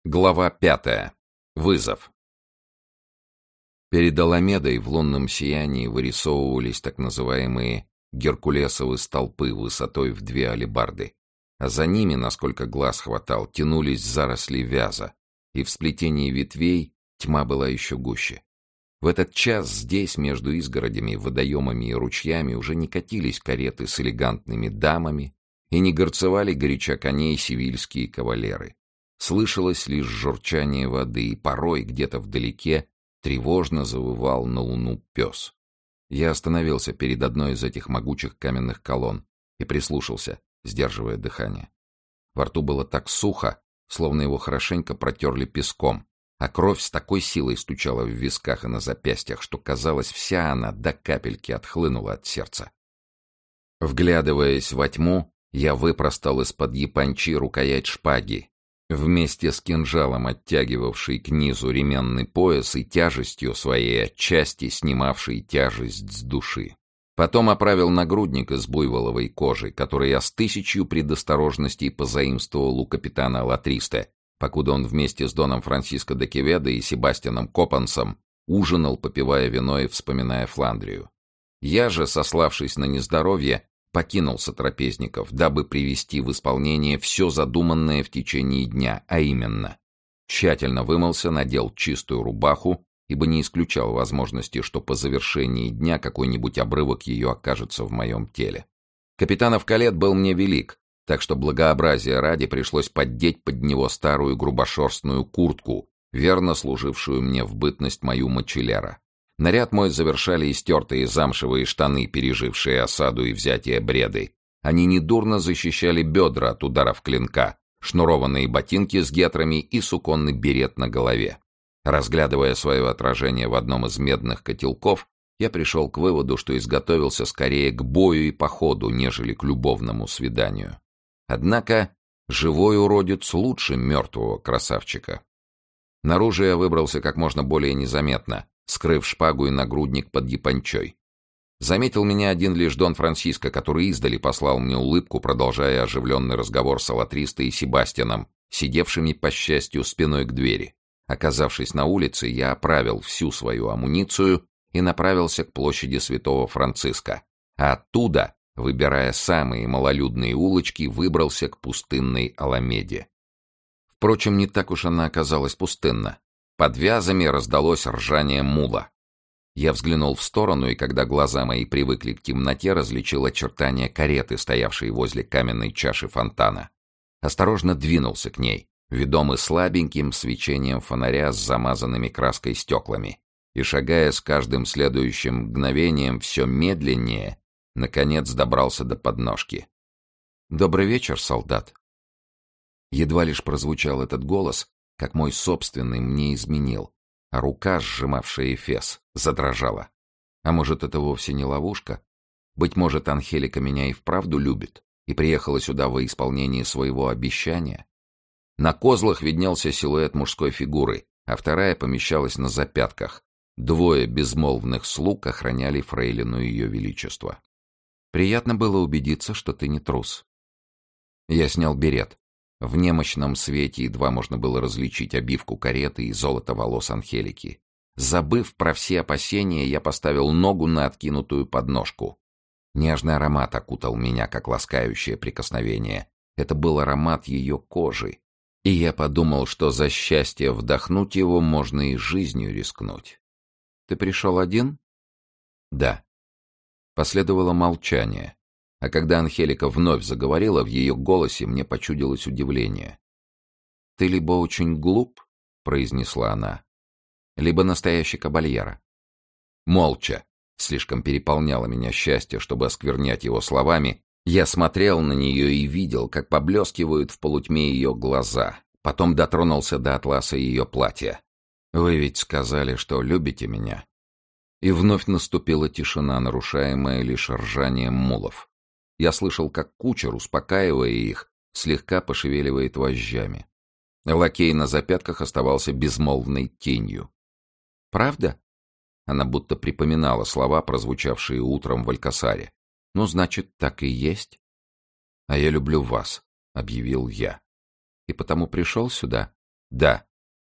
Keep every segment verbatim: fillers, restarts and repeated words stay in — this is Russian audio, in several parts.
Глава пятая. Вызов. Перед Аламедой в лунном сиянии вырисовывались так называемые геркулесовы столпы высотой в две алебарды, а за ними, насколько глаз хватал, тянулись заросли вяза, и в сплетении ветвей тьма была еще гуще. В этот час здесь, между изгородями, водоемами и ручьями, уже не катились кареты с элегантными дамами и не горцевали горяча коней севильские кавалеры. Слышалось лишь журчание воды, и порой где-то вдалеке тревожно завывал на луну пес. Я остановился перед одной из этих могучих каменных колонн и прислушался, сдерживая дыхание. Во рту было так сухо, словно его хорошенько протерли песком, а кровь с такой силой стучала в висках и на запястьях, что, казалось, вся она до капельки отхлынула от сердца. Вглядываясь во тьму, я выпростал из-под япончи рукоять шпаги, вместе с кинжалом, оттягивавший к низу ременный пояс и тяжестью своей отчасти снимавшей тяжесть с души. Потом оправил нагрудник из буйволовой кожи, который я с тысячью предосторожностей позаимствовал у капитана Латристе, покуда он вместе с доном Франсиско де Кеведо и Себастьяном Копансом ужинал, попивая вино и вспоминая Фландрию. Я же, сославшись на нездоровье, покинул сотрапезников, дабы привести в исполнение все задуманное в течение дня, а именно: тщательно вымылся, надел чистую рубаху, ибо не исключал возможности, что по завершении дня какой-нибудь обрывок ее окажется в моем теле. Капитанов калет был мне велик, так что благообразия ради пришлось поддеть под него старую грубошерстную куртку, верно служившую мне в бытность мою мочелера. Наряд мой завершали истертые замшевые штаны, пережившие осаду и взятие Бреды. Они недурно защищали бедра от ударов клинка, шнурованные ботинки с гетрами и суконный берет на голове. Разглядывая свое отражение в одном из медных котелков, я пришел к выводу, что изготовился скорее к бою и походу, нежели к любовному свиданию. Однако живой уродец лучше мертвого красавчика. Наружу я выбрался как можно более незаметно, скрыв шпагу и нагрудник под япончой. Заметил меня один лишь Дон Франсиско, который издали послал мне улыбку, продолжая оживленный разговор с Алатристо и Себастьяном, сидевшими, по счастью, спиной к двери. Оказавшись на улице, я оправил всю свою амуницию и направился к площади Святого Франциска, а оттуда, выбирая самые малолюдные улочки, выбрался к пустынной Аламеде. Впрочем, не так уж она оказалась пустынна. Под вязами раздалось ржание мула. Я взглянул в сторону, и когда глаза мои привыкли к темноте, различил очертания кареты, стоявшей возле каменной чаши фонтана. Осторожно двинулся к ней, ведомый слабеньким свечением фонаря с замазанными краской стеклами, и, шагая с каждым следующим мгновением все медленнее, наконец добрался до подножки. «Добрый вечер, солдат!» Едва лишь прозвучал этот голос, как мой собственный мне изменил, а рука, сжимавшая эфес, задрожала. А может, это вовсе не ловушка? Быть может, Анхелика меня и вправду любит и приехала сюда во исполнение своего обещания? На козлах виднелся силуэт мужской фигуры, а вторая помещалась на запятках. Двое безмолвных слуг охраняли фрейлину ее величества. Приятно было убедиться, что ты не трус. Я снял берет. В немощном свете едва можно было различить обивку кареты и золото волос Анхелики. Забыв про все опасения, я поставил ногу на откинутую подножку. Нежный аромат окутал меня, как ласкающее прикосновение. Это был аромат ее кожи. И я подумал, что за счастье вдохнуть его можно и жизнью рискнуть. «Ты пришел один?» «Да». Последовало молчание. А когда Анхелика вновь заговорила, в ее голосе мне почудилось удивление. «Ты либо очень глуп, — произнесла она, — либо настоящий кабальера». Молча, слишком переполняло меня счастье, чтобы осквернять его словами, я смотрел на нее и видел, как поблескивают в полутьме ее глаза, потом дотронулся до атласа ее платья. «Вы ведь сказали, что любите меня». И вновь наступила тишина, нарушаемая лишь ржанием мулов. Я слышал, как кучер, успокаивая их, слегка пошевеливает вожжами. Лакей на запятках оставался безмолвной тенью. «Правда?» Она будто припоминала слова, прозвучавшие утром в Алькасаре. «Ну, значит, так и есть». «А я люблю вас», — объявил я. «И потому пришел сюда?» «Да».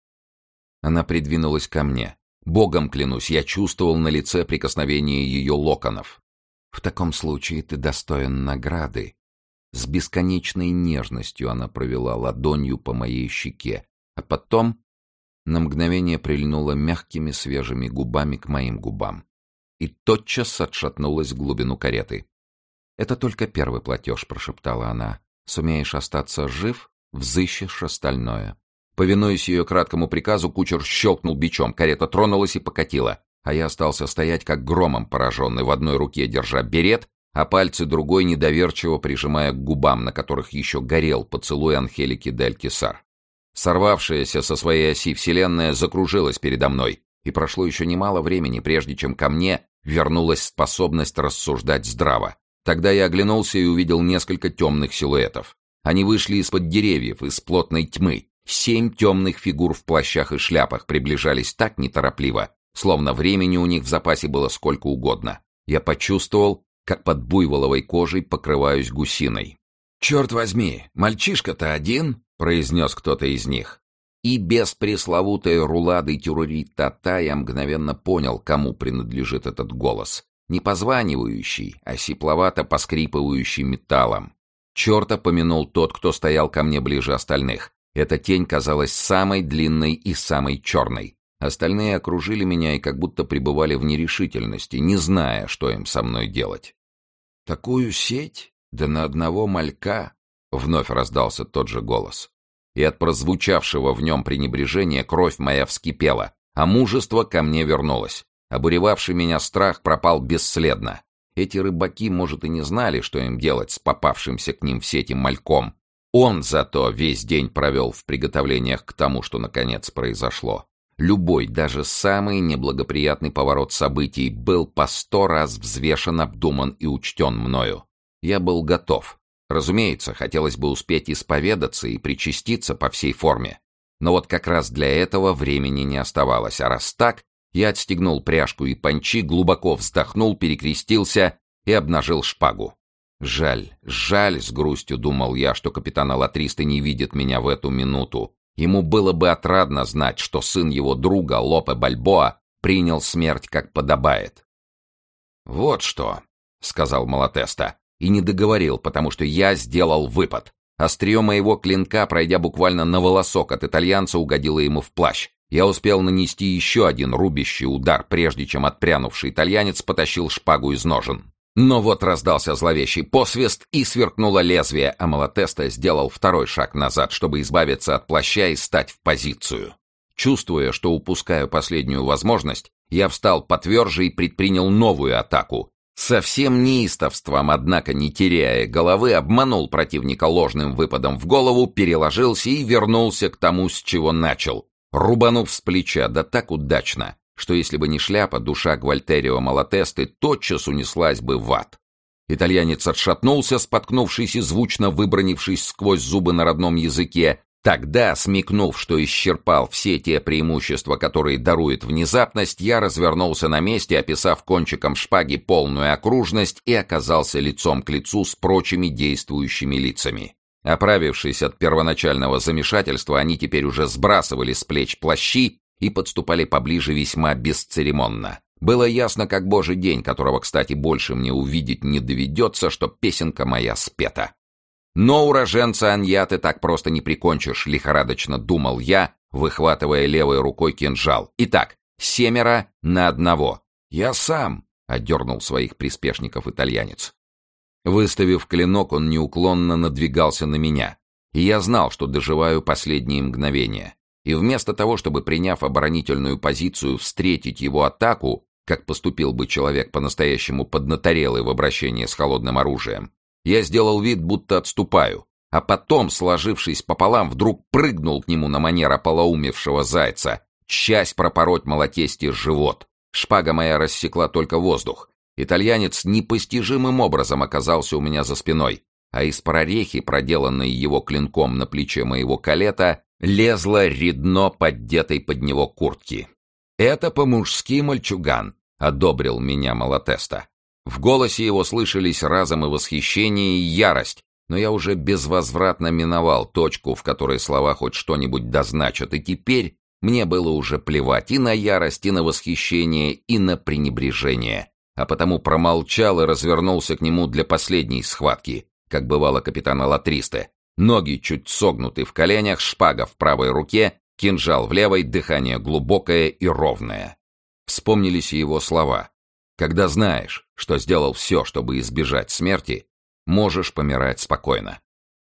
Она придвинулась ко мне. Богом клянусь, я чувствовал на лице прикосновение ее локонов. «В таком случае ты достоин награды». С бесконечной нежностью она провела ладонью по моей щеке, а потом на мгновение прильнула мягкими свежими губами к моим губам и тотчас отшатнулась в глубину кареты. «Это только первый платеж», — прошептала она. «Сумеешь остаться жив, взыщешь остальное». Повинуясь ее краткому приказу, кучер щелкнул бичом, карета тронулась и покатила, а я остался стоять как громом пораженный, в одной руке держа берет, а пальцы другой недоверчиво прижимая к губам, на которых еще горел поцелуй Анхелики де Алькисар. Сорвавшаяся со своей оси вселенная закружилась передо мной, и прошло еще немало времени, прежде чем ко мне вернулась способность рассуждать здраво. Тогда я оглянулся и увидел несколько темных силуэтов. Они вышли из-под деревьев, из плотной тьмы. Семь темных фигур в плащах и шляпах приближались так неторопливо, словно времени у них в запасе было сколько угодно. Я почувствовал, как под буйволовой кожей покрываюсь гусиной. «Черт возьми, мальчишка-то один?» — произнес кто-то из них. И без пресловутой рулады тюрури-та-та я мгновенно понял, кому принадлежит этот голос. Не позванивающий, а сипловато поскрипывающий металлом. Черта помянул тот, кто стоял ко мне ближе остальных. Эта тень казалась самой длинной и самой черной. Остальные окружили меня и как будто пребывали в нерешительности, не зная, что им со мной делать. «Такую сеть? Да на одного малька!» — вновь раздался тот же голос. И от прозвучавшего в нем пренебрежения кровь моя вскипела, а мужество ко мне вернулось. Обуревавший меня страх пропал бесследно. Эти рыбаки, может, и не знали, что им делать с попавшимся к ним в сети мальком. Он зато весь день провел в приготовлениях к тому, что наконец произошло. Любой, даже самый неблагоприятный поворот событий был по сто раз взвешен, обдуман и учтен мною. Я был готов. Разумеется, хотелось бы успеть исповедаться и причаститься по всей форме. Но вот как раз для этого времени не оставалось, а раз так, я отстегнул пряжку и пончи, глубоко вздохнул, перекрестился и обнажил шпагу. Жаль, жаль, с грустью думал я, что капитан Алатристо не видит меня в эту минуту. Ему было бы отрадно знать, что сын его друга, Лопе Бальбоа, принял смерть как подобает. «Вот что», — сказал Малатеста, и не договорил, потому что я сделал выпад. Острие моего клинка, пройдя буквально на волосок от итальянца, угодило ему в плащ. Я успел нанести еще один рубящий удар, прежде чем отпрянувший итальянец потащил шпагу из ножен. Но вот раздался зловещий посвист, и сверкнуло лезвие, а Малатеста сделал второй шаг назад, чтобы избавиться от плаща и стать в позицию. Чувствуя, что упускаю последнюю возможность, я встал потверже и предпринял новую атаку. Со всем неистовством, однако не теряя головы, обманул противника ложным выпадом в голову, переложился и вернулся к тому, с чего начал, рубанув с плеча, да так удачно, что если бы не шляпа, душа Гвальтерио Малатесты тотчас унеслась бы в ад. Итальянец отшатнулся, споткнувшись и звучно выбранившись сквозь зубы на родном языке. Тогда, смекнув, что исчерпал все те преимущества, которые дарует внезапность, я развернулся на месте, описав кончиком шпаги полную окружность, и оказался лицом к лицу с прочими действующими лицами. Оправившись от первоначального замешательства, они теперь уже сбрасывали с плеч плащи и подступали поближе весьма бесцеремонно. Было ясно, как божий день, которого, кстати, больше мне увидеть не доведется, что песенка моя спета. Но уроженца Аньяты так просто не прикончишь, лихорадочно думал я, выхватывая левой рукой кинжал. Итак, семеро на одного. Я сам, отдернул своих приспешников итальянец. Выставив клинок, он неуклонно надвигался на меня, и я знал, что доживаю последние мгновения. И вместо того, чтобы, приняв оборонительную позицию, встретить его атаку, как поступил бы человек по-настоящему поднаторелый в обращении с холодным оружием, я сделал вид, будто отступаю, а потом, сложившись пополам, вдруг прыгнул к нему на манер ополоумевшего зайца, часть пропороть Малатесте живот. Шпага моя рассекла только воздух. Итальянец непостижимым образом оказался у меня за спиной, а из прорехи, проделанной его клинком на плече моего калета, лезло редно поддетой под него куртки. «Это по-мужски, мальчуган», — одобрил меня Малатеста. В голосе его слышались разом и восхищение, и ярость, Но я уже безвозвратно миновал точку, в которой слова хоть что-нибудь дозначат, и теперь мне было уже плевать и на ярость, и на восхищение, и на пренебрежение, а потому промолчал и развернулся к нему для последней схватки, как бывало капитана Латристе. Ноги чуть согнуты в коленях, шпага в правой руке, кинжал в левой, дыхание глубокое и ровное. Вспомнились и его слова. «Когда знаешь, что сделал все, чтобы избежать смерти, можешь помирать спокойно».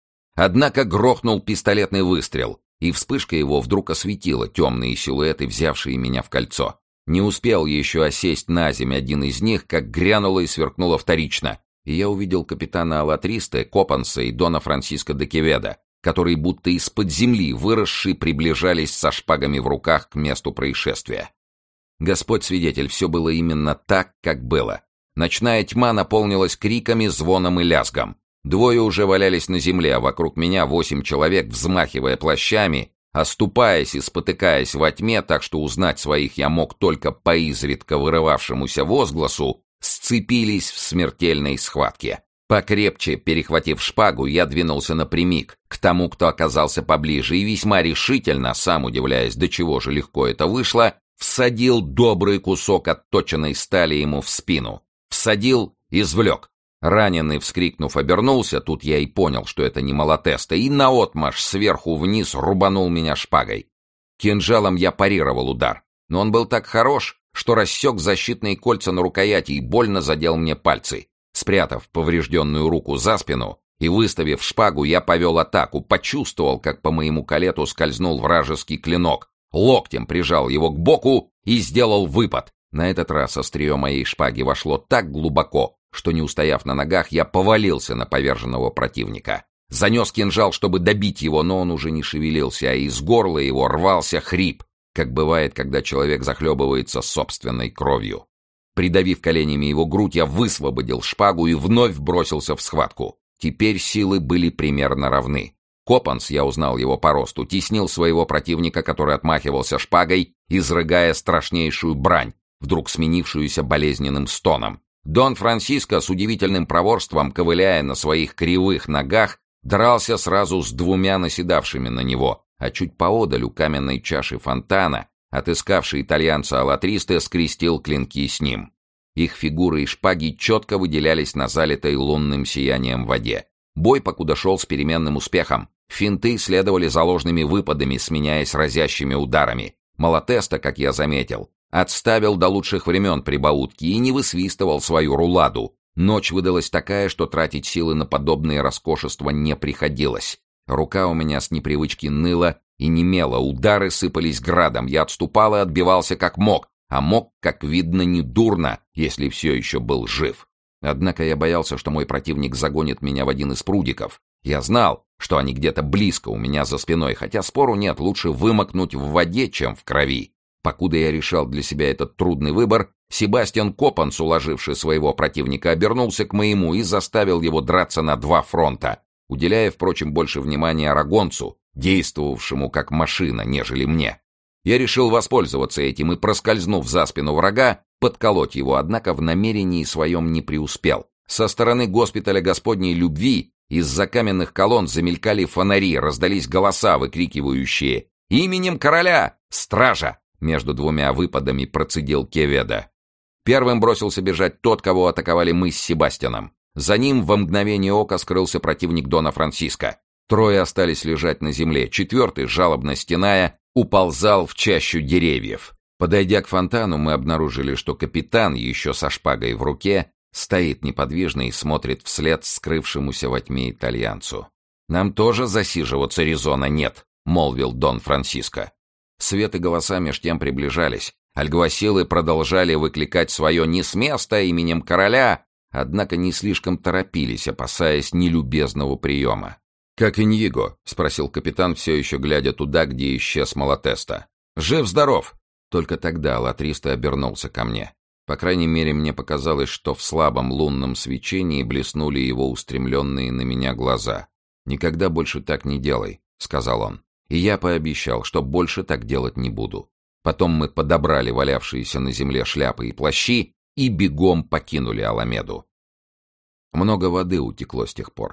Однако грохнул пистолетный выстрел, и вспышка его вдруг осветила темные силуэты, взявшие меня в кольцо. Не успел еще осесть на земь один из них, как грянуло и сверкнуло вторично, и я увидел капитана Алатристе, Копанса и дона Франсиско де Кеведа, которые будто из-под земли выросшие приближались со шпагами в руках к месту происшествия. Господь свидетель, все было именно так, как было. Ночная тьма наполнилась криками, звоном и лязгом. Двое уже валялись на земле, а вокруг меня восемь человек, взмахивая плащами, оступаясь и спотыкаясь во тьме, так что узнать своих я мог только по изредка вырывавшемуся возгласу, сцепились в смертельной схватке. Покрепче перехватив шпагу, я двинулся напрямик к тому, кто оказался поближе, и весьма решительно, сам удивляясь, до чего же легко это вышло, всадил добрый кусок отточенной стали ему в спину. Всадил, извлек. Раненый, вскрикнув, обернулся, тут я и понял, что это не Малатеста, и наотмашь сверху вниз рубанул меня шпагой. Кинжалом я парировал удар, но он был так хорош, что рассек защитные кольца на рукояти и больно задел мне пальцы. Спрятав поврежденную руку за спину и выставив шпагу, я повел атаку, почувствовал, как по моему колету скользнул вражеский клинок, локтем прижал его к боку и сделал выпад. На этот раз острие моей шпаги вошло так глубоко, что, не устояв на ногах, я повалился на поверженного противника. Занес кинжал, чтобы добить его, но он уже не шевелился, а из горла его рвался хрип, как бывает, когда человек захлебывается собственной кровью. Придавив коленями его грудь, я высвободил шпагу и вновь бросился в схватку. Теперь силы были примерно равны. Копанс, я узнал его по росту, теснил своего противника, который отмахивался шпагой, изрыгая страшнейшую брань, вдруг сменившуюся болезненным стоном. Дон Франсиско с удивительным проворством, ковыляя на своих кривых ногах, дрался сразу с двумя наседавшими на него, а чуть поодаль у каменной чаши фонтана, отыскавший итальянца Алатристе, скрестил клинки с ним. Их фигуры и шпаги четко выделялись на залитой лунным сиянием воде. Бой покуда шел с переменным успехом. Финты следовали за ложными выпадами, сменяясь разящими ударами. Малатеста, как я заметил, отставил до лучших времен прибаутки и не высвистывал свою руладу. Ночь выдалась такая, что тратить силы на подобные роскошества не приходилось. Рука у меня с непривычки ныла и немела, удары сыпались градом, я отступал и отбивался как мог, а мог, как видно, недурно, если все еще был жив. Однако я боялся, что мой противник загонит меня в один из прудиков. Я знал, что они где-то близко у меня за спиной, хотя спору нет, лучше вымокнуть в воде, чем в крови. Покуда я решал для себя этот трудный выбор, Себастьян Копанс, уложивший своего противника, обернулся к моему и заставил его драться на два фронта, уделяя, впрочем, больше внимания арагонцу, действовавшему как машина, нежели мне. Я решил воспользоваться этим и, проскользнув за спину врага, подколоть его, однако в намерении своем не преуспел. Со стороны госпиталя Господней любви из-за каменных колонн замелькали фонари, раздались голоса, выкрикивающие «Именем короля! Стража!» Между двумя выпадами процедил Кеведа. Первым бросился бежать тот, кого атаковали мы с Себастьяном. За ним во мгновение ока скрылся противник дона Франсиско. Трое остались лежать на земле, четвертый, жалобно стеная, уползал в чащу деревьев. Подойдя к фонтану, мы обнаружили, что капитан, еще со шпагой в руке, стоит неподвижно и смотрит вслед скрывшемуся во тьме итальянцу. «Нам тоже засиживаться резона нет», — молвил дон Франсиско. Свет и голоса меж тем приближались. Альгвасилы продолжали выкликать свое «не с места» именем короля, однако не слишком торопились, опасаясь нелюбезного приема. «Как Иньего?» — спросил капитан, все еще глядя туда, где исчез Малатеста. «Жив-здоров!» Только тогда Латристе обернулся ко мне. По крайней мере, мне показалось, что в слабом лунном свечении блеснули его устремленные на меня глаза. «Никогда больше так не делай», — сказал он. И я пообещал, что больше так делать не буду. Потом мы подобрали валявшиеся на земле шляпы и плащи и бегом покинули Аламеду. Много воды утекло с тех пор.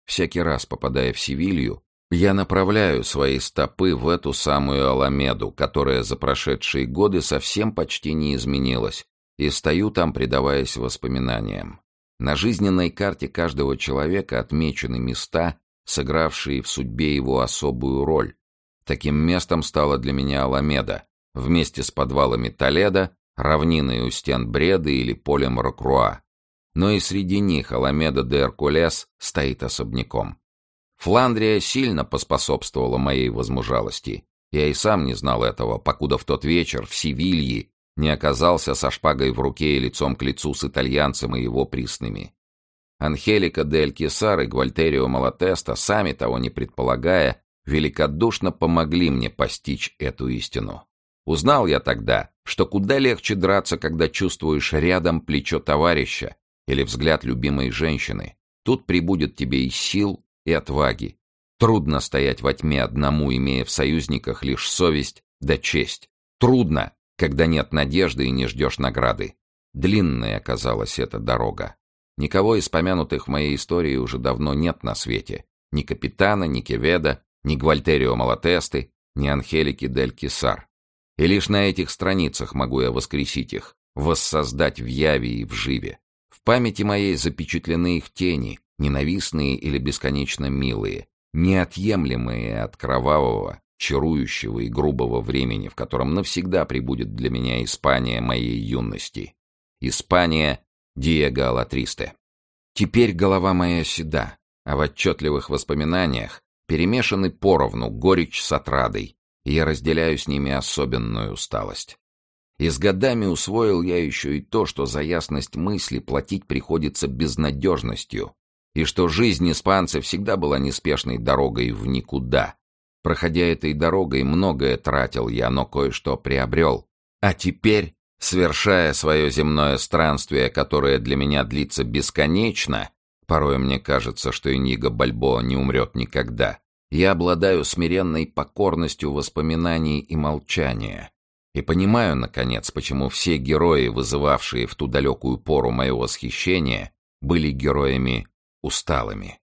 Всякий раз, попадая в Севилью, я направляю свои стопы в эту самую Аламеду, которая за прошедшие годы совсем почти не изменилась, и стою там, предаваясь воспоминаниям. На жизненной карте каждого человека отмечены места, сыгравшие в судьбе его особую роль. Таким местом стала для меня Аламеда, вместе с подвалами Толедо, равниной у стен Бреды или полем Рокруа. Но и среди них Аламеда де Эркулес стоит особняком. Фландрия сильно поспособствовала моей возмужалости. Я и сам не знал этого, покуда в тот вечер в Севилье не оказался со шпагой в руке и лицом к лицу с итальянцем и его приснами. Анхелика де Алькисар и Гвальтерио Малатеста, сами того не предполагая, великодушно помогли мне постичь эту истину. Узнал я тогда, что куда легче драться, когда чувствуешь рядом плечо товарища или взгляд любимой женщины. Тут прибудет тебе и сил, и отваги. Трудно стоять во тьме одному, имея в союзниках лишь совесть да честь. Трудно, когда нет надежды и не ждешь награды. Длинной оказалась эта дорога. Никого из помянутых в моей истории уже давно нет на свете. Ни капитана, ни Кеведа, ни Гвальтерио Малатесты, ни Анхелики дель Кисар. И лишь на этих страницах могу я воскресить их, воссоздать в яве и в живе. В памяти моей запечатлены их тени, ненавистные или бесконечно милые, неотъемлемые от кровавого, чарующего и грубого времени, в котором навсегда пребудет для меня Испания моей юности. Испания Диего Алатристе. Теперь голова моя седа, а в отчетливых воспоминаниях перемешаны поровну горечь с отрадой, и я разделяю с ними особенную усталость. И с годами усвоил я еще и то, что за ясность мысли платить приходится безнадежностью, и что жизнь испанца всегда была неспешной дорогой в никуда. Проходя этой дорогой, многое тратил я, но кое-что приобрел. А теперь, совершая свое земное странствие, которое для меня длится бесконечно, порой мне кажется, что Иниго Бальбоа не умрет никогда, я обладаю смиренной покорностью воспоминаний и молчания. И понимаю, наконец, почему все герои, вызывавшие в ту далекую пору мое восхищение, были героями усталыми.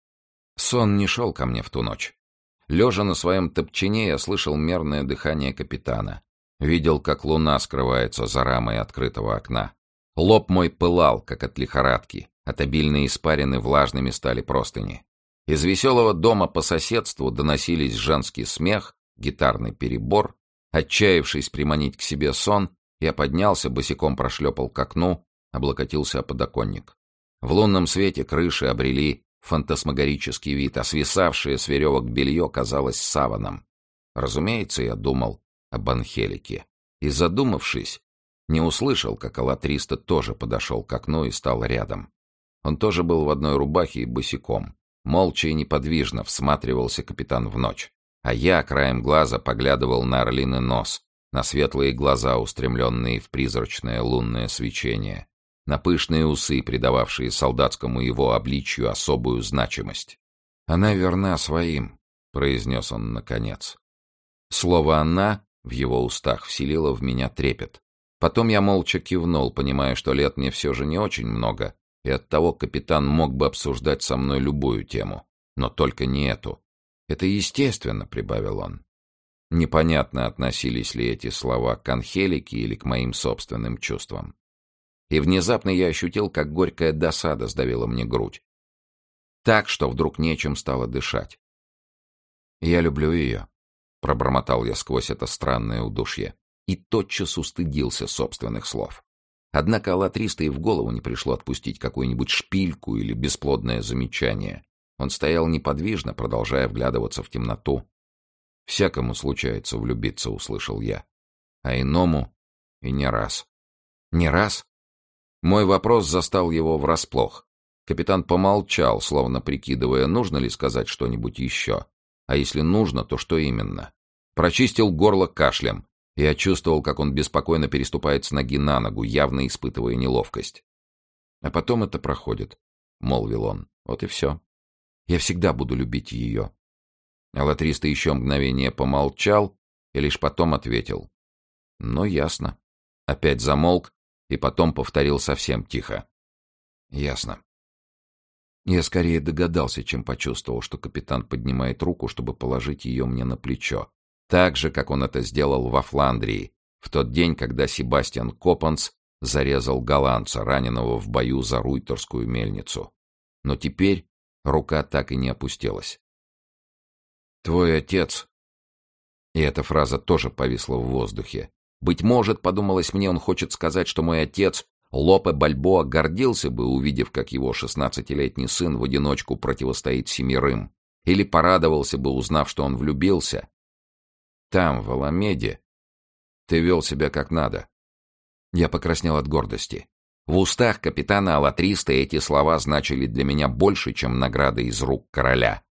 Сон не шел ко мне в ту ночь. Лежа на своем топчине, я слышал мерное дыхание капитана. Видел, как луна скрывается за рамой открытого окна. Лоб мой пылал, как от лихорадки. От обильной испарины влажными стали простыни. Из веселого дома по соседству доносились женский смех, гитарный перебор. Отчаявшись приманить к себе сон, я поднялся, босиком прошлепал к окну, облокотился о подоконник. В лунном свете крыши обрели фантасмагорический вид, а свисавшее с веревок белье казалось саваном. Разумеется, я думал об Анхелике. И, задумавшись, не услышал, как Алатристо тоже подошел к окну и стал рядом. Он тоже был в одной рубахе и босиком. Молча и неподвижно всматривался капитан в ночь. А я краем глаза поглядывал на орлиный нос, на светлые глаза, устремленные в призрачное лунное свечение, на пышные усы, придававшие солдатскому его обличью особую значимость. «Она верна своим», — произнес он наконец. Слово «она» в его устах вселило в меня трепет. Потом я молча кивнул, понимая, что лет мне все же не очень много, и оттого капитан мог бы обсуждать со мной любую тему, но только не эту. «Это естественно», — прибавил он. Непонятно, относились ли эти слова к Анхелике или к моим собственным чувствам. И внезапно я ощутил, как горькая досада сдавила мне грудь. Так, что вдруг нечем стало дышать. «Я люблю ее», — пробормотал я сквозь это странное удушье, и тотчас устыдился собственных слов. Однако Алатристо и в голову не пришло отпустить какую-нибудь шпильку или бесплодное замечание. Он стоял неподвижно, продолжая вглядываться в темноту. «Всякому случается влюбиться», — услышал я. «А иному и не раз». «Не раз?» Мой вопрос застал его врасплох. Капитан помолчал, словно прикидывая, нужно ли сказать что-нибудь еще. А если нужно, то что именно? Прочистил горло кашлем. Я чувствовал, как он беспокойно переступает с ноги на ногу, явно испытывая неловкость. «А потом это проходит», — молвил он. «Вот и все. Я всегда буду любить ее». Алатристо еще мгновение помолчал и лишь потом ответил. «Ну, ясно». Опять замолк и потом повторил совсем тихо. «Ясно». Я скорее догадался, чем почувствовал, что капитан поднимает руку, чтобы положить ее мне на плечо. Так же, как он это сделал во Фландрии, в тот день, когда Себастьян Копанс зарезал голландца, раненого в бою за Руйтерскую мельницу. Но теперь рука так и не опустилась. «Твой отец...» И эта фраза тоже повисла в воздухе. Быть может, подумалось мне, он хочет сказать, что мой отец Лопе Бальбоа гордился бы, увидев, как его шестнадцатилетний сын в одиночку противостоит семерым, или порадовался бы, узнав, что он влюбился. Там, в Аламеде, ты вел себя как надо. Я покраснел от гордости. В устах капитана Алатриста эти слова значили для меня больше, чем награда из рук короля.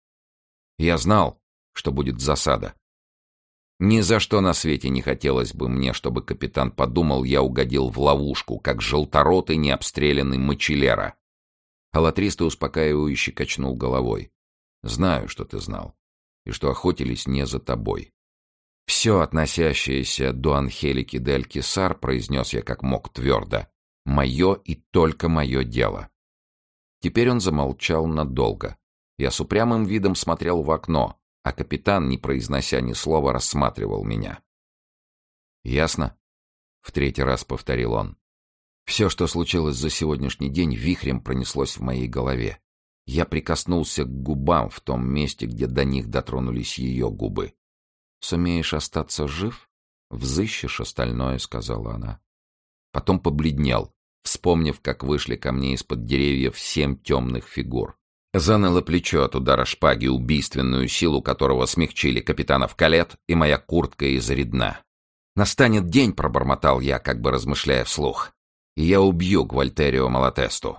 Я знал, что будет засада. Ни за что на свете не хотелось бы мне, чтобы капитан подумал, я угодил в ловушку, как желторотый необстрелянный мочелера. Алатриста успокаивающе качнул головой. Знаю, что ты знал, и что охотились не за тобой. Все, относящееся до Анхелики де Алькисар, произнес я как мог твердо, мое и только мое дело. Теперь он замолчал надолго. Я с упрямым видом смотрел в окно, а капитан, не произнося ни слова, рассматривал меня. «Ясно?» — в третий раз повторил он. Все, что случилось за сегодняшний день, вихрем пронеслось в моей голове. Я прикоснулся к губам в том месте, где до них дотронулись ее губы. «Сумеешь остаться жив? Взыщешь остальное», — сказала она. Потом побледнел, вспомнив, как вышли ко мне из-под деревьев семь темных фигур. Заныло плечо от удара шпаги, убийственную силу которого смягчили капитанов Калет и моя куртка из редна. «Настанет день», — пробормотал я, как бы размышляя вслух, — «и я убью Гвальтерио Малатесту».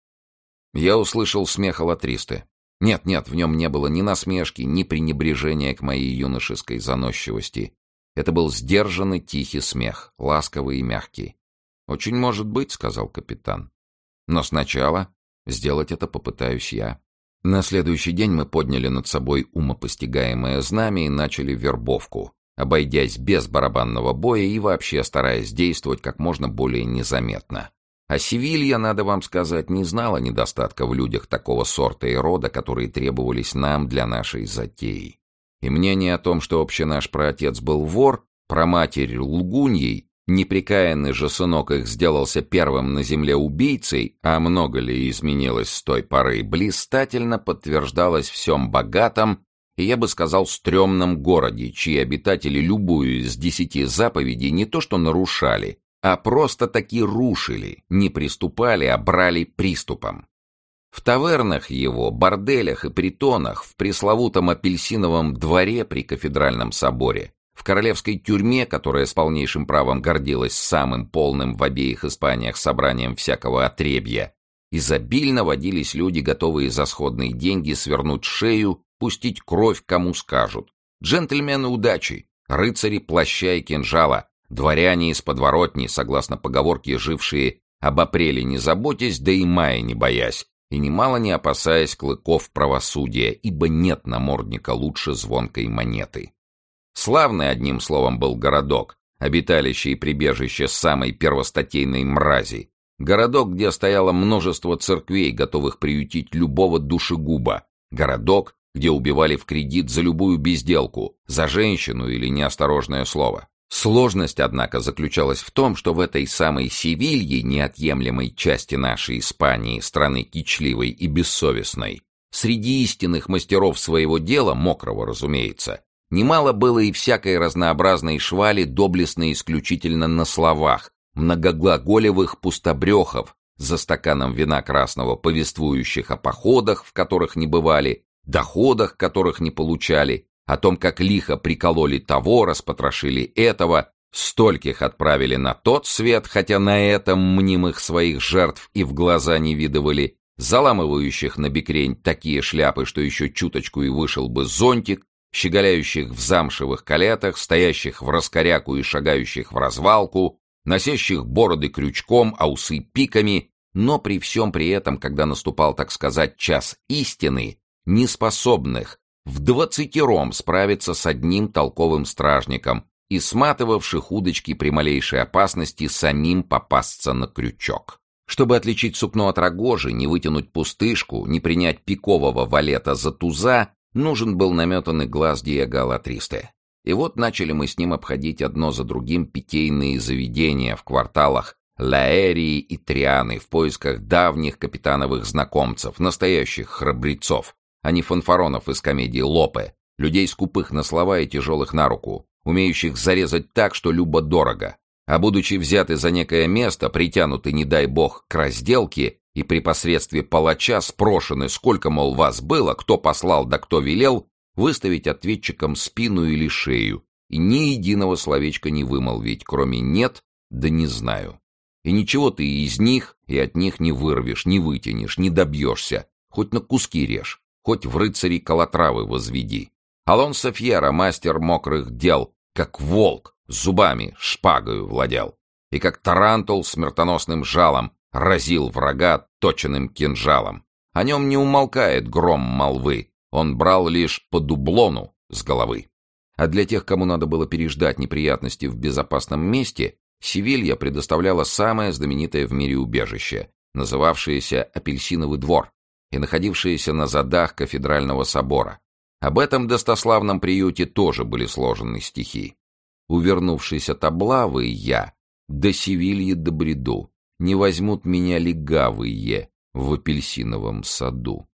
Я услышал смех Алатристы. Нет-нет, в нем не было ни насмешки, ни пренебрежения к моей юношеской заносчивости. Это был сдержанный тихий смех, ласковый и мягкий. «Очень может быть», — сказал капитан. «Но сначала сделать это попытаюсь я». На следующий день мы подняли над собой умопостигаемое знамя и начали вербовку, обойдясь без барабанного боя и вообще стараясь действовать как можно более незаметно. А Севилья, надо вам сказать, не знала недостатка в людях такого сорта и рода, которые требовались нам для нашей затеи. И мнение о том, что общий наш праотец был вор, праматерь лгуньей, непрекаянный же сынок их сделался первым на земле убийцей, а много ли изменилось с той поры, блистательно подтверждалось в всем богатом и, я бы сказал, стрёмном городе, чьи обитатели любую из десяти заповедей не то что нарушали, а просто-таки рушили, не приступали, а брали приступом. В тавернах его, борделях и притонах, в пресловутом апельсиновом дворе при кафедральном соборе, в королевской тюрьме, которая с полнейшим правом гордилась самым полным в обеих Испаниях собранием всякого отребья, изобильно водились люди, готовые за сходные деньги свернуть шею, пустить кровь кому скажут. Джентльмены удачи, рыцари плаща и кинжала, дворяне из подворотни, согласно поговорке, жившие об апреле не заботясь, да и мая не боясь, и немало не опасаясь клыков правосудия, ибо нет намордника лучше звонкой монеты. Славный, одним словом, был городок, обиталище и прибежище самой первостатейной мрази. Городок, где стояло множество церквей, готовых приютить любого душегуба. Городок, где убивали в кредит за любую безделку, за женщину или неосторожное слово. Сложность, однако, заключалась в том, что в этой самой Севилье, неотъемлемой части нашей Испании, страны кичливой и бессовестной, среди истинных мастеров своего дела, мокрого, разумеется, немало было и всякой разнообразной швали, доблестной исключительно на словах, многоглаголевых пустобрехов, за стаканом вина красного повествующих о походах, в которых не бывали, доходах, которых не получали, о том, как лихо прикололи того, распотрошили этого, стольких отправили на тот свет, хотя на этом мнимых своих жертв и в глаза не видывали, заламывающих на бекрень такие шляпы, что еще чуточку и вышел бы зонтик, щеголяющих в замшевых калетах, стоящих в раскоряку и шагающих в развалку, носящих бороды крючком, а усы пиками, но при всем при этом, когда наступал, так сказать, час истины, неспособных в двадцатером справиться с одним толковым стражником и сматывавших удочки при малейшей опасности самим попасться на крючок. Чтобы отличить сукно от рогожи, не вытянуть пустышку, не принять пикового валета за туза, нужен был наметанный глаз Диего Алатристе. И вот начали мы с ним обходить одно за другим питейные заведения в кварталах Лаэрии и Трианы в поисках давних капитановых знакомцев, настоящих храбрецов, а не фанфаронов из комедии «Лопе», людей скупых на слова и тяжелых на руку, умеющих зарезать так, что любо-дорого, а будучи взяты за некое место, притянуты, не дай бог, к разделке и при посредстве палача спрошены, сколько, мол, вас было, кто послал да кто велел, выставить ответчикам спину или шею и ни единого словечка не вымолвить, кроме «нет» да «не знаю». И ничего ты из них и от них не вырвешь, не вытянешь, не добьешься, хоть на куски режь, хоть в рыцари Калатравы возведи. Алонсо Фьера, мастер мокрых дел, как волк, зубами, шпагою владел, и как тарантул смертоносным жалом разил врага точенным кинжалом. О нем не умолкает гром молвы, он брал лишь по дублону с головы. А для тех, кому надо было переждать неприятности в безопасном месте, Севилья предоставляла самое знаменитое в мире убежище, называвшееся Апельсиновый двор и находившееся на задах кафедрального собора. Об этом достославном приюте тоже были сложены стихи. «Увернувшись от облавы, я до Севильи добреду, не возьмут меня легавые в апельсиновом саду».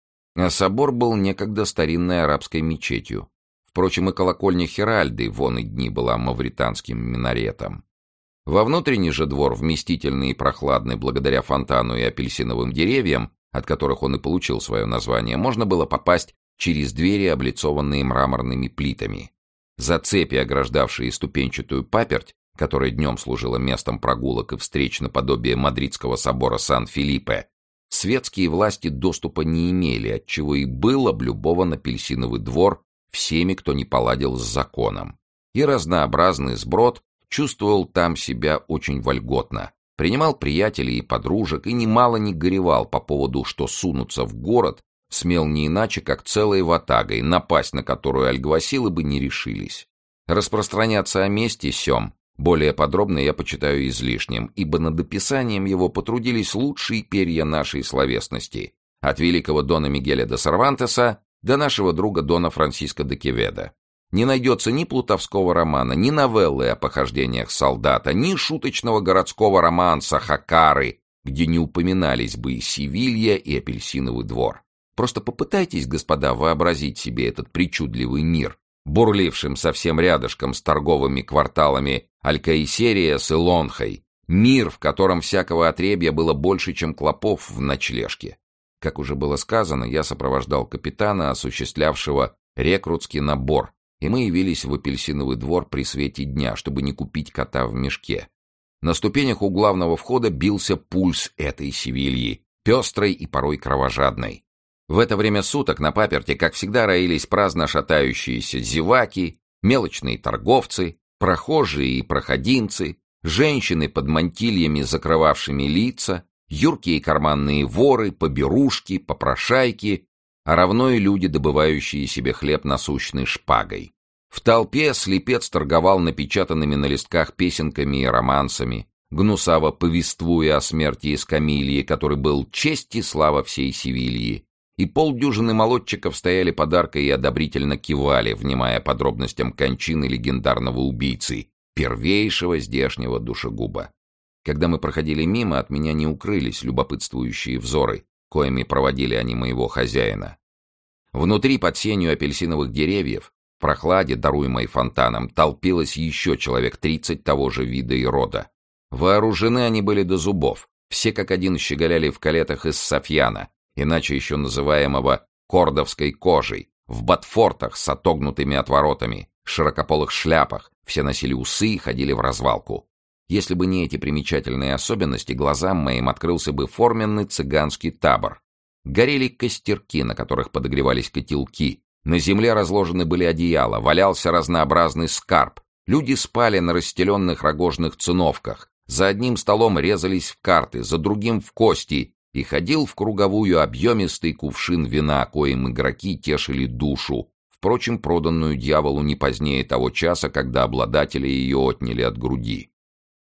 А собор был некогда старинной арабской мечетью. Впрочем, и колокольня Хиральды вон и дни была мавританским минаретом. Во внутренний же двор, вместительный и прохладный благодаря фонтану и апельсиновым деревьям, от которых он и получил свое название, можно было попасть через двери, облицованные мраморными плитами. За цепи, ограждавшие ступенчатую паперть, которая днем служила местом прогулок и встреч наподобие Мадридского собора Сан-Филиппе, светские власти доступа не имели, отчего и был облюбован апельсиновый двор всеми, кто не поладил с законом. И разнообразный сброд чувствовал там себя очень вольготно, принимал приятелей и подружек и немало не горевал по поводу, что сунуться в город смел не иначе, как целой ватагой, напасть на которую альгвасилы бы не решились. Распространяться о месте сём более подробно я почитаю излишним, ибо над описанием его потрудились лучшие перья нашей словесности, от великого Дона Мигеля де Сервантеса до нашего друга Дона Франсиско де Кеведа. Не найдется ни плутовского романа, ни новеллы о похождениях солдата, ни шуточного городского романса «Хакары», где не упоминались бы и Севилья, и Апельсиновый двор. Просто попытайтесь, господа, вообразить себе этот причудливый мир, бурлившим совсем рядышком с торговыми кварталами Алькаисериас и Лонхой, мир, в котором всякого отребья было больше, чем клопов в ночлежке. Как уже было сказано, я сопровождал капитана, осуществлявшего рекрутский набор, и мы явились в Апельсиновый двор при свете дня, чтобы не купить кота в мешке. На ступенях у главного входа бился пульс этой Севильи, пестрой и порой кровожадной. В это время суток на паперти, как всегда, роились праздно шатающиеся зеваки, мелочные торговцы, прохожие и проходимцы, женщины под мантильями, закрывавшими лица, юркие карманные воры, поберушки, попрошайки, а равно и люди, добывающие себе хлеб насущной шпагой. В толпе слепец торговал напечатанными на листках песенками и романсами, гнусаво повествуя о смерти Эскамильи, который был честь и слава всей Севильи, и полдюжины молодчиков стояли подаркой и одобрительно кивали, внимая подробностям кончины легендарного убийцы, первейшего здешнего душегуба. Когда мы проходили мимо, от меня не укрылись любопытствующие взоры, коими проводили они моего хозяина. Внутри, под сенью апельсиновых деревьев, в прохладе, даруемой фонтаном, толпилось еще человек тридцать того же вида и рода. Вооружены они были до зубов, все как один щеголяли в калетах из софьяна, иначе еще называемого кордовской кожей, в ботфортах с отогнутыми отворотами, широкополых шляпах, все носили усы и ходили в развалку. Если бы не эти примечательные особенности, глазам моим открылся бы форменный цыганский табор. Горели костерки, на которых подогревались котелки, на земле разложены были одеяла, валялся разнообразный скарб, люди спали на расстеленных рогожных циновках, за одним столом резались в карты, за другим в кости, и ходил в круговую объемистый кувшин вина, коим игроки тешили душу, впрочем, проданную дьяволу не позднее того часа, когда обладатели ее отняли от груди.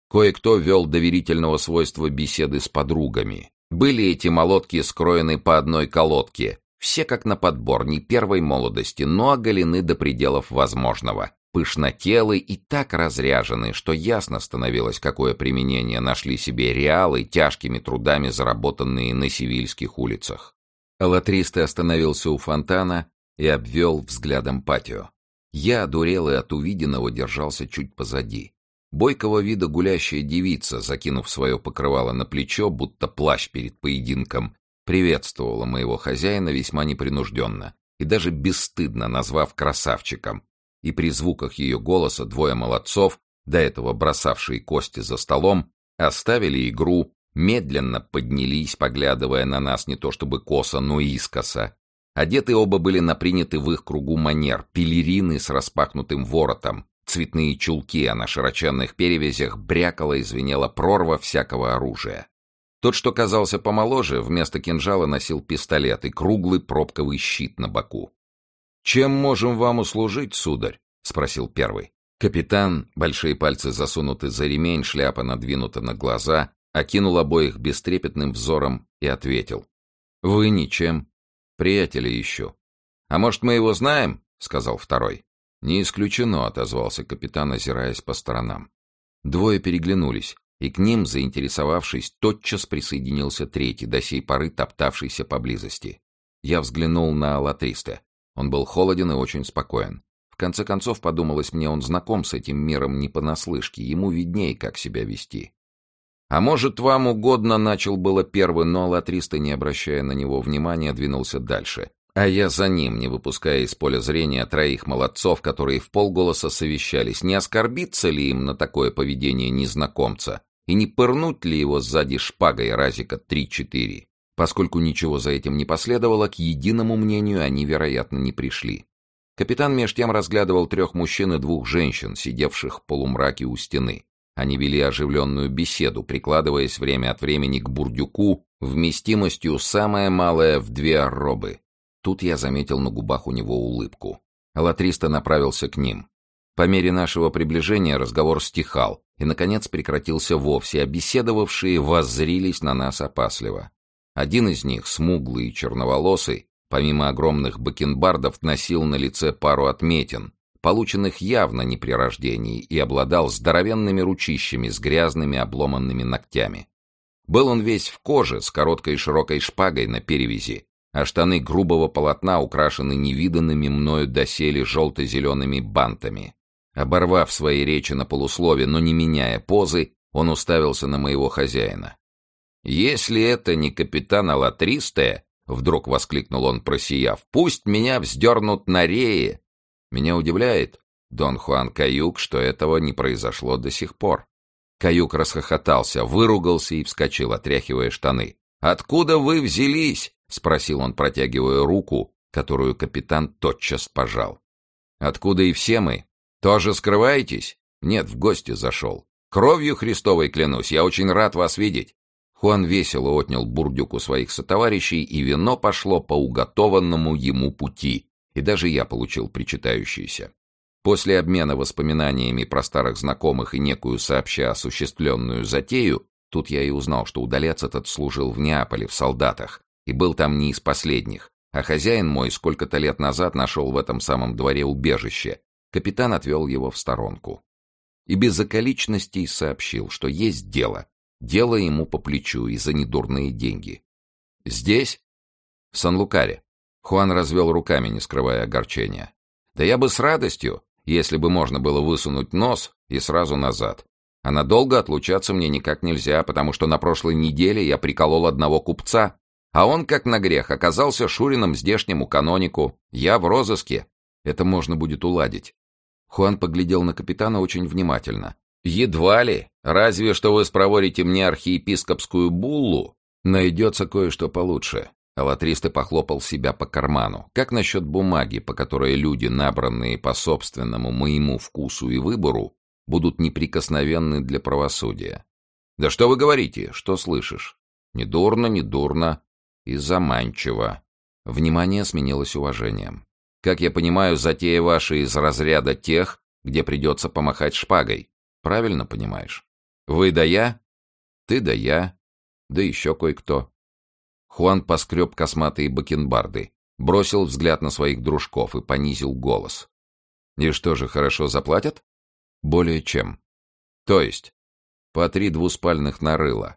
Кое-кто вел доверительного свойства беседы с подругами. Были эти молотки скроены по одной колодке, все как на подбор, не первой молодости, но оголены до пределов возможного, пышнотелы и так разряжены, что ясно становилось, какое применение нашли себе реалы, тяжкими трудами заработанные на севильских улицах. Алатристе остановился у фонтана и обвел взглядом патио. Я, одурелый от увиденного, держался чуть позади. Бойкого вида гулящая девица, закинув свое покрывало на плечо, будто плащ перед поединком, приветствовала моего хозяина весьма непринужденно и даже бесстыдно назвав красавчиком. И при звуках ее голоса двое молодцов, до этого бросавшие кости за столом, оставили игру, медленно поднялись, поглядывая на нас не то чтобы косо, но искоса. Одеты оба были на принятый в их кругу манер, пелерины с распахнутым воротом, цветные чулки, а на широченных перевязях брякала и звенела прорва всякого оружия. Тот, что казался помоложе, вместо кинжала носил пистолет и круглый пробковый щит на боку. «Чем можем вам услужить, сударь?» — спросил первый. Капитан, большие пальцы засунуты за ремень, шляпа надвинута на глаза, окинул обоих бестрепетным взором и ответил. «Вы ничем. Приятеля ищу». «А может, мы его знаем?» — сказал второй. «Не исключено», — отозвался капитан, озираясь по сторонам. Двое переглянулись, и к ним, заинтересовавшись, тотчас присоединился третий, до сей поры топтавшийся поблизости. Я взглянул на Алатристе. Он был холоден и очень спокоен. В конце концов, подумалось мне, он знаком с этим миром не понаслышке, ему видней, как себя вести. «А может, вам угодно?» — начал было первый, но Алатристе, не обращая на него внимания, двинулся дальше. А я за ним, не выпуская из поля зрения троих молодцов, которые вполголоса совещались, не оскорбиться ли им на такое поведение незнакомца и не пырнуть ли его сзади шпагой разика три-четыре. Поскольку ничего за этим не последовало, к единому мнению они, вероятно, не пришли. Капитан меж тем разглядывал трех мужчин и двух женщин, сидевших в полумраке у стены. Они вели оживленную беседу, прикладываясь время от времени к бурдюку вместимостью самое малое в две арробы. Тут я заметил на губах у него улыбку. Алатристе направился к ним. По мере нашего приближения разговор стихал и, наконец, прекратился вовсе, а беседовавшие воззрились на нас опасливо. Один из них, смуглый и черноволосый, помимо огромных бакенбардов, носил на лице пару отметин, полученных явно не при рождении, и обладал здоровенными ручищами с грязными обломанными ногтями. Был он весь в коже, с короткой и широкой шпагой на перевязи, а штаны грубого полотна украшены невиданными мною доселе желто-зелеными бантами. Оборвав свои речи на полуслове, но не меняя позы, он уставился на моего хозяина. «Если это не капитан Алатристе, — вдруг воскликнул он, просияв, — пусть меня вздернут на рее!» Меня удивляет, Дон Хуан Каюк, что этого не произошло до сих пор. Каюк расхохотался, выругался и вскочил, отряхивая штаны. «Откуда вы взялись?» — спросил он, протягивая руку, которую капитан тотчас пожал. «Откуда и все мы? Тоже скрываетесь?» «Нет, в гости зашел. Кровью Христовой клянусь, я очень рад вас видеть». Хуан весело отнял бурдюк у своих сотоварищей, и вино пошло по уготованному ему пути, и даже я получил причитающееся. После обмена воспоминаниями про старых знакомых и некую сообща осуществленную затею, тут я и узнал, что удалец этот служил в Неаполе в солдатах, и был там не из последних, а хозяин мой сколько-то лет назад нашел в этом самом дворе убежище. Капитан отвел его в сторонку. И без околичностей сообщил, что есть дело. Дело ему по плечу и за недурные деньги. «Здесь?» «В Сан-Лукаре». Хуан развел руками, не скрывая огорчения. «Да я бы с радостью, если бы можно было высунуть нос и сразу назад. А надолго отлучаться мне никак нельзя, потому что на прошлой неделе я приколол одного купца, а он, как на грех, оказался шурином здешнему канонику. Я в розыске. Это можно будет уладить». Хуан поглядел на капитана очень внимательно. «Едва ли. Разве что вы спроворите мне архиепископскую буллу. Найдется кое-что получше». Алатристе похлопал себя по карману. «Как насчет бумаги, по которой люди, набранные по собственному моему вкусу и выбору, будут неприкосновенны для правосудия?» «Да что вы говорите? Что слышишь?» «Недурно, недурно и заманчиво». Внимание сменилось уважением. «Как я понимаю, затея ваша из разряда тех, где придется помахать шпагой. Правильно понимаешь?» Вы да я, ты да я, да еще кое-кто. Хуан поскреб косматые бакенбарды, бросил взгляд на своих дружков и понизил голос. И что же, хорошо заплатят? Более чем. То есть, по три двуспальных нарыла.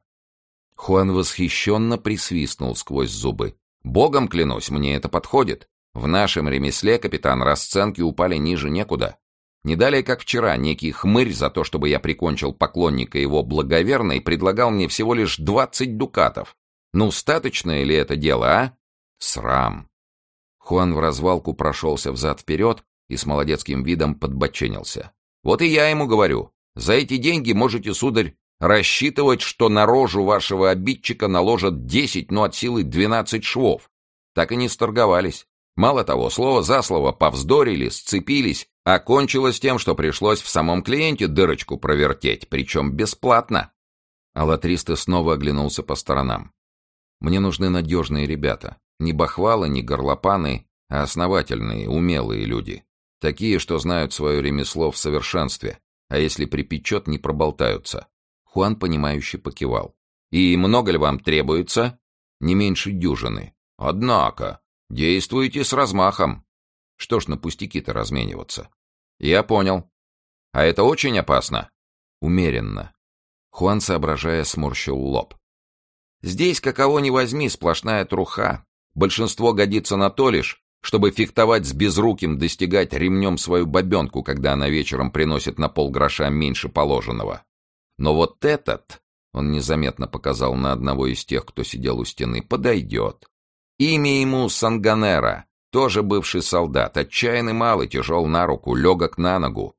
Хуан восхищенно присвистнул сквозь зубы. Богом клянусь, мне это подходит. В нашем ремесле, капитан, расценки упали ниже некуда. Не далее, как вчера, некий хмырь за то, чтобы я прикончил поклонника его благоверной, предлагал мне всего лишь двадцать дукатов. Ну, статочное ли это дело, а? Срам. Хуан в развалку прошелся взад-вперед и с молодецким видом подбоченился. Вот и я ему говорю, за эти деньги можете, сударь, рассчитывать, что на рожу вашего обидчика наложат десять, ну от силы двенадцать швов. Так и не сторговались. Мало того, слово за слово повздорили, сцепились, а кончилось тем, что пришлось в самом клиенте дырочку провертеть, причем бесплатно. Алатристо снова оглянулся по сторонам. Мне нужны надежные ребята. Не бахвалы, не горлопаны, а основательные, умелые люди. Такие, что знают свое ремесло в совершенстве, а если припечет, не проболтаются. Хуан, понимающе покивал. «И много ли вам требуется?» «Не меньше дюжины». «Однако, действуете с размахом». «Что ж на пустяки-то размениваться?» «Я понял. А это очень опасно?» «Умеренно». Хуан, соображая, сморщил лоб. «Здесь, каково ни возьми, сплошная труха. Большинство годится на то лишь, чтобы фехтовать с безруким, достигать ремнем свою бабенку, когда она вечером приносит на полгроша меньше положенного. Но вот этот, он незаметно показал на одного из тех, кто сидел у стены, подойдет. Имя ему Санганера, тоже бывший солдат, отчаянный малый, тяжел на руку, легок на ногу.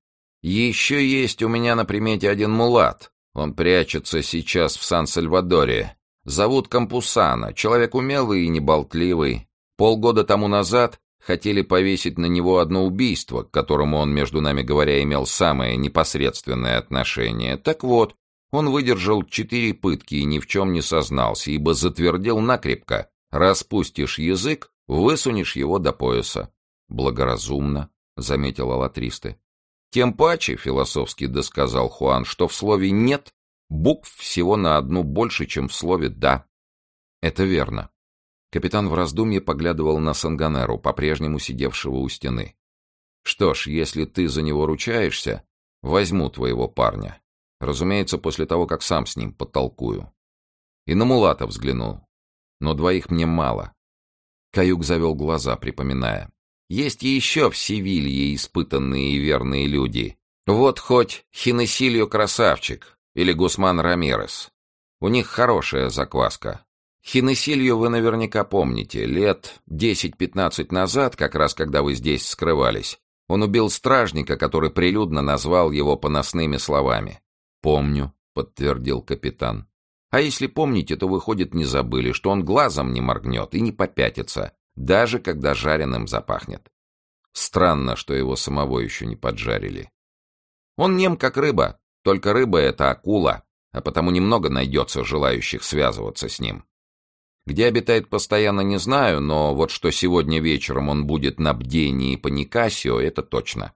Еще есть у меня на примете один мулат, он прячется сейчас в Сан-Сальвадоре. Зовут Кампусана, человек умелый и неболтливый. Полгода тому назад хотели повесить на него одно убийство, к которому он, между нами говоря, имел самое непосредственное отношение. Так вот, он выдержал четыре пытки и ни в чем не сознался, ибо затвердел накрепко. Распустишь язык, высунешь его до пояса. Благоразумно, заметил Алатристе. Тем паче, философски досказал Хуан, что в слове «нет» букв всего на одну больше, чем в слове «да». Это верно. Капитан в раздумье поглядывал на Санганеру, по-прежнему сидевшего у стены. «Что ж, если ты за него ручаешься, возьму твоего парня. Разумеется, после того, как сам с ним потолкую. И на мулата взгляну. Но двоих мне мало». Каюк завел глаза, припоминая. «Есть еще в Севилье испытанные и верные люди. Вот хоть Хинесильо красавчик или Гусман Рамирес. У них хорошая закваска. Хинесилью вы наверняка помните. Лет десять-пятнадцать назад, как раз когда вы здесь скрывались, он убил стражника, который прилюдно назвал его поносными словами. «Помню», — подтвердил капитан. «А если помните, то, выходит, не забыли, что он глазом не моргнет и не попятится, даже когда жареным запахнет. Странно, что его самого еще не поджарили. Он нем как рыба, только рыба — это акула, а потому немного найдется желающих связываться с ним. Где обитает постоянно, не знаю, но вот что сегодня вечером он будет на бдении по Никасио, это точно».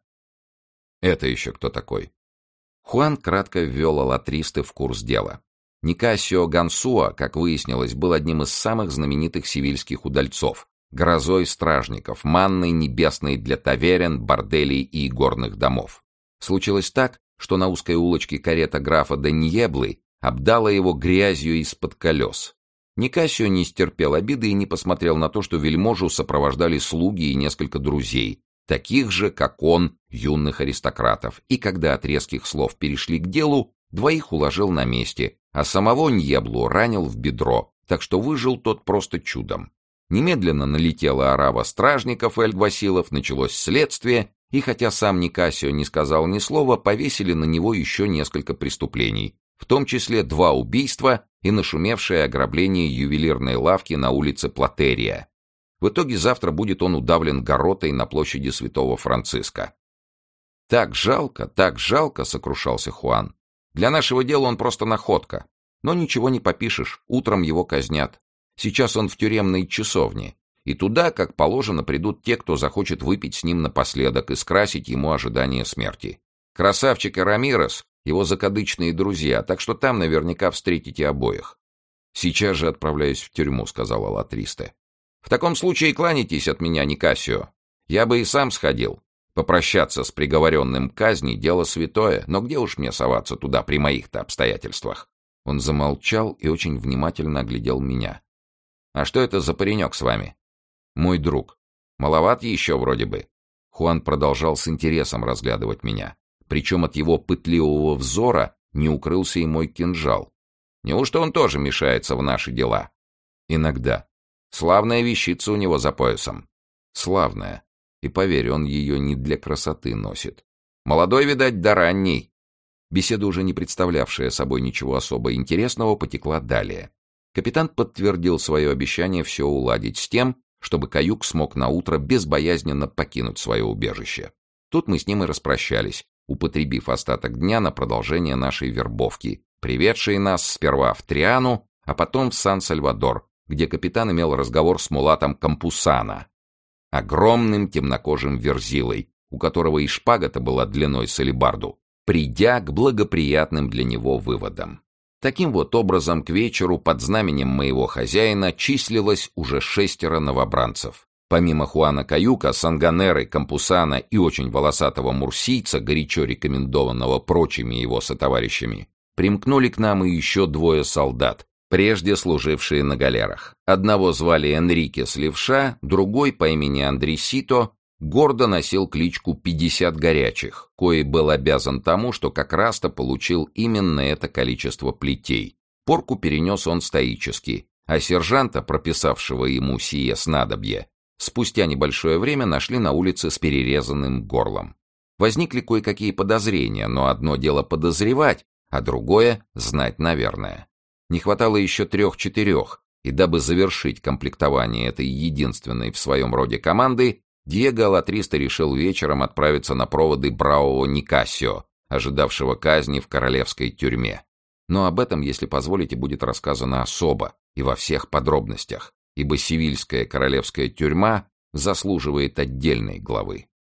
«Это еще кто такой?» Хуан кратко ввел Алатристе в курс дела. Никасио Гансуа, как выяснилось, был одним из самых знаменитых севильских удальцов, грозой стражников, манной небесной для таверен, борделей и игорных домов. Случилось так, что на узкой улочке карета графа де Ньеблы обдала его грязью из-под колес. Никасио не стерпел обиды и не посмотрел на то, что вельможу сопровождали слуги и несколько друзей, таких же, как он, юных аристократов, и когда от резких слов перешли к делу, двоих уложил на месте, а самого Ньеблу ранил в бедро, так что выжил тот просто чудом. Немедленно налетела орава стражников и альгвасилов, началось следствие, и хотя сам Никасио не сказал ни слова, повесили на него еще несколько преступлений, в том числе два убийства и нашумевшее ограбление ювелирной лавки на улице Платерия. В итоге завтра будет он удавлен гарротой на площади Святого Франциска. «Так жалко, так жалко», — сокрушался Хуан. «Для нашего дела он просто находка. Но ничего не попишешь, утром его казнят. Сейчас он в тюремной часовне, и туда, как положено, придут те, кто захочет выпить с ним напоследок и скрасить ему ожидание смерти. Красавчик и Рамирес его закадычные друзья, так что там наверняка встретите обоих. «Сейчас же отправляюсь в тюрьму», — сказала Латристе. «В таком случае кланяйтесь от меня, Никасио. Я бы и сам сходил. Попрощаться с приговоренным к казни — дело святое, но где уж мне соваться туда при моих-то обстоятельствах?» Он замолчал и очень внимательно оглядел меня. «А что это за паренек с вами?» «Мой друг. Маловат еще вроде бы». Хуан продолжал с интересом разглядывать меня. Причем от его пытливого взора не укрылся и мой кинжал. «Неужто он тоже мешается в наши дела?» «Иногда. Славная вещица у него за поясом». «Славная. И поверь, он ее не для красоты носит. Молодой, видать, да ранний». Беседа, уже не представлявшая собой ничего особо интересного, потекла далее. Капитан подтвердил свое обещание все уладить с тем, чтобы каюк смог наутро безбоязненно покинуть свое убежище. Тут мы с ним и распрощались, употребив остаток дня на продолжение нашей вербовки, приведшей нас сперва в Триану, а потом в Сан-Сальвадор, где капитан имел разговор с мулатом Кампусана, огромным темнокожим верзилой, у которого и шпага-то была длиной с алебарду, придя к благоприятным для него выводам. Таким вот образом, к вечеру под знаменем моего хозяина числилось уже шестеро новобранцев. Помимо Хуана Каюка, Санганеры, Кампусана и очень волосатого мурсийца, горячо рекомендованного прочими его сотоварищами, примкнули к нам и еще двое солдат, прежде служившие на галерах. Одного звали Энрике Сливша, другой по имени Андресито гордо носил кличку «пятьдесят горячих», кой был обязан тому, что как раз-то получил именно это количество плетей. Порку перенес он стоически, а сержанта, прописавшего ему сие снадобье, спустя небольшое время нашли на улице с перерезанным горлом. Возникли кое-какие подозрения, но одно дело подозревать, а другое — знать, наверное. Не хватало еще трех-четырех, и дабы завершить комплектование этой единственной в своем роде команды, Диего Латристе решил вечером отправиться на проводы бравого Никасио, ожидавшего казни в королевской тюрьме. Но об этом, если позволите, будет рассказано особо и во всех подробностях, ибо севильская королевская тюрьма заслуживает отдельной главы.